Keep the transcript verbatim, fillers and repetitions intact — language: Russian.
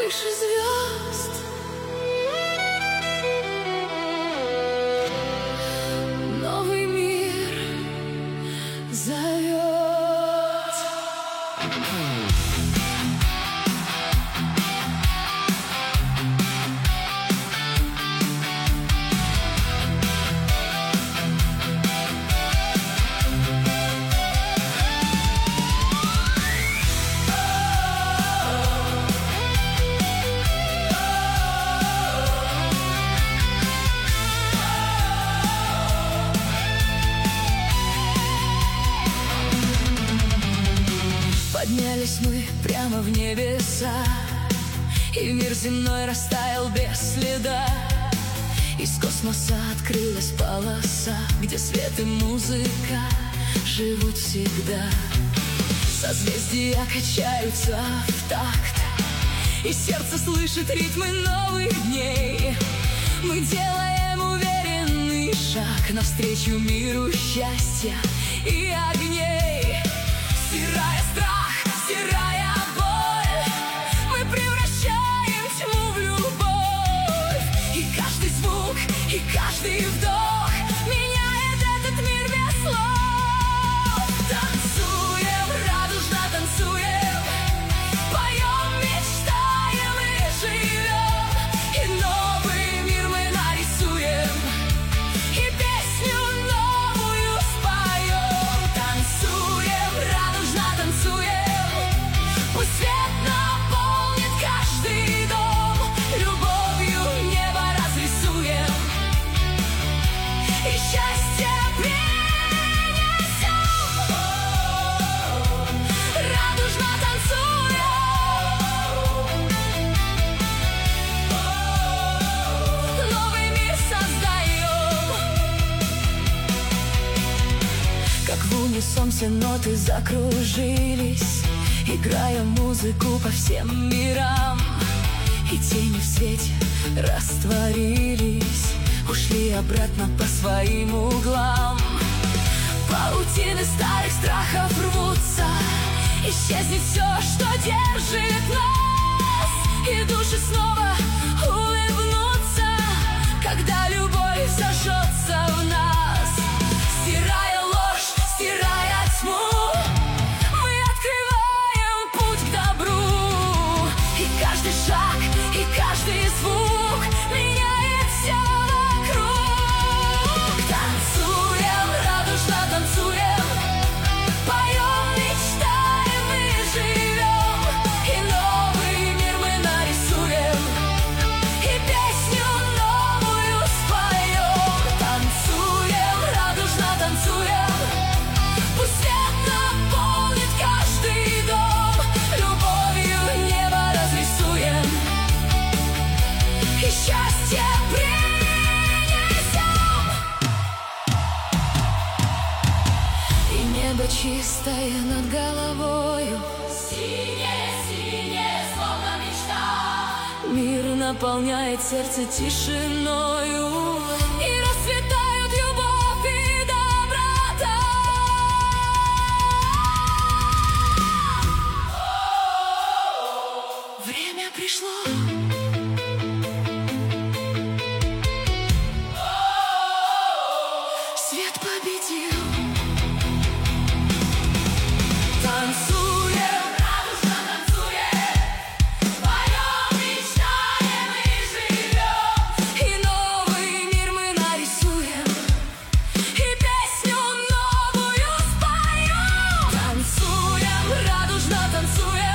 выше звезд. Новый мир зовет. Поднялись мы прямо в небеса, и мир земной растаял без следа. Из космоса открылась полоса, где свет и музыка живут всегда. Созвездия качаются в такт, и сердце слышит ритмы новых дней. Мы делаем уверенный шаг навстречу миру счастья и огней. Стирая страх, стирая боль, мы превращаем тьму в любовь. И каждый звук, и каждый вдох меняет этот мир без слов. Танцуем, радужно танцуем, поем, мечтаем и живем. И новый мир мы нарисуем, и песню новую споем. Танцуем, радужно танцуем, пусть свет наполнит каждый дом. Любовью небо разрисуем, и счастье принесем. Радужно танцуем, новый мир создаем. Как в унисон все ноты закружились, играя музыку по всем мирам. И тени в свете растворились, ушли обратно по своим углам. Паутины старых страхов рвутся, исчезнет все, что держит нас. И души снова улыбнутся, когда любовь зажжется в нас. Стирая ложь, стирая тьму, мы открываем путь к добру. И каждый шаг, и каждый звук меняет все вокруг. Танцуем, радужно танцуем, поем, мечтаем и живем. И новый мир мы нарисуем, и песню новую споем. Танцуем, радужно танцуем, пусть свет наполнит каждый дом. Любовью небо разрисуем, и счастье принесем. И небо чистое над головою, синее, синее, словно мечта. Мир наполняет сердце тишиною, и расцветают любовь и доброта. Время пришло. Свет победил. Танцуем, радужно танцуем, поем, мечтаем и живем. И новый мир мы нарисуем, и песню новую споем. Танцуем, радужно танцуем,